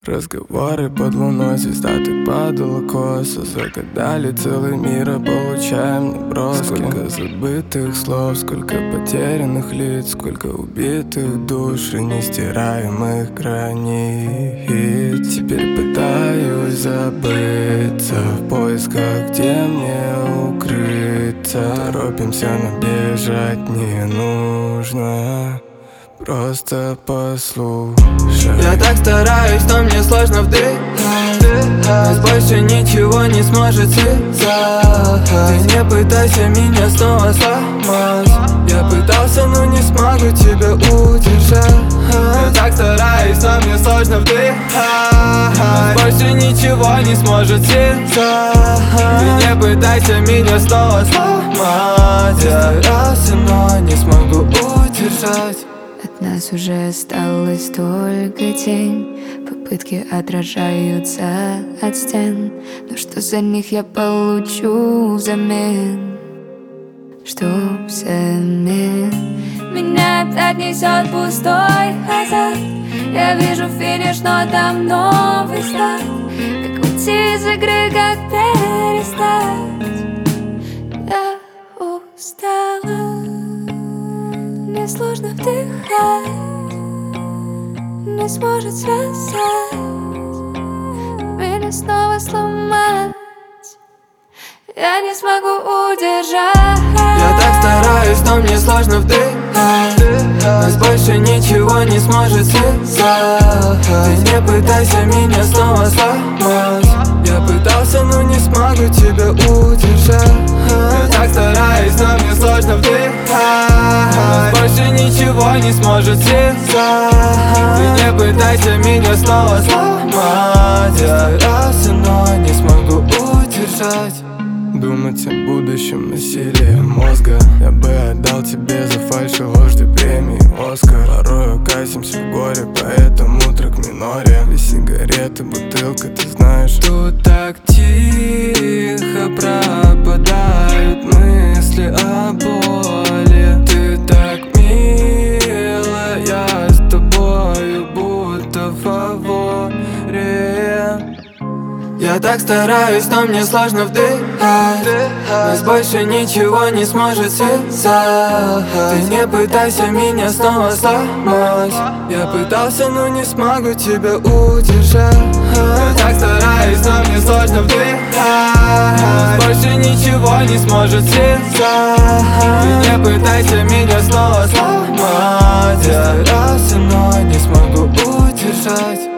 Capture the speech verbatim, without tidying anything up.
Разговоры под луной, звезда ты падала косо. Загадали целый мир, а получаем наброски. Сколько забытых слов, сколько потерянных лиц, сколько убитых душ и нестираемых границ. Теперь пытаюсь забыться в поисках, где мне укрыться. Торопимся, но бежать не нужно, просто послушай. Я так стараюсь, но мне сложно вдыхать. Нас больше ничего не сможет связать. Ты не пытайся меня снова сломать. Я пытался, но не смогу тебя удержать. Я так стараюсь, но мне сложно вдыхать. Нас больше ничего не сможет связать. Ты не пытайся меня снова сломать. Я старался, но не смогу удержать. От нас уже осталось только тень. Попытки отражаются от стен. Но что за них я получу взамен? Что взамен? Меня опять несет пустой азарт. Я вижу финиш, но там новый старт. Как уйти из игры, как перестать? Я устала. Мне сложно вдыхать, не сможет связать, меня снова сломать. Я не смогу удержать. Я так стараюсь, но мне сложно вдыхать. Нас больше ничего не сможет связать. Ты не пытайся меня снова сломать. Я пытался, но не смогу тебя удержать. Я так стараюсь, но мне сложно вдыхать. Нас больше ничего не сможет связать. Ты не пытайся меня снова сломать. Я старался, но не смогу удержать. Думать о будущем насилие мозга. Я бы отдал тебе за фальшь и ложь две премии Оскар. Порою катимся в горе, поэтому трек в миноре. Две сигареты, бутылка, ты знаешь. Тут так тихо пропадают мысли о боли. Ты так мила, я с тобою будто в фаворе. Я так стараюсь, но мне сложно вдыхать. Нас больше ничего не сможет связать. Ты не пытайся меня снова сломать. Я пытался, но не смогу тебя удержать. Я так стараюсь, но мне сложно вдыхать. Нас больше ничего не сможет связать. Ты не пытайся меня снова сломать. Я старался, но не смогу удержать.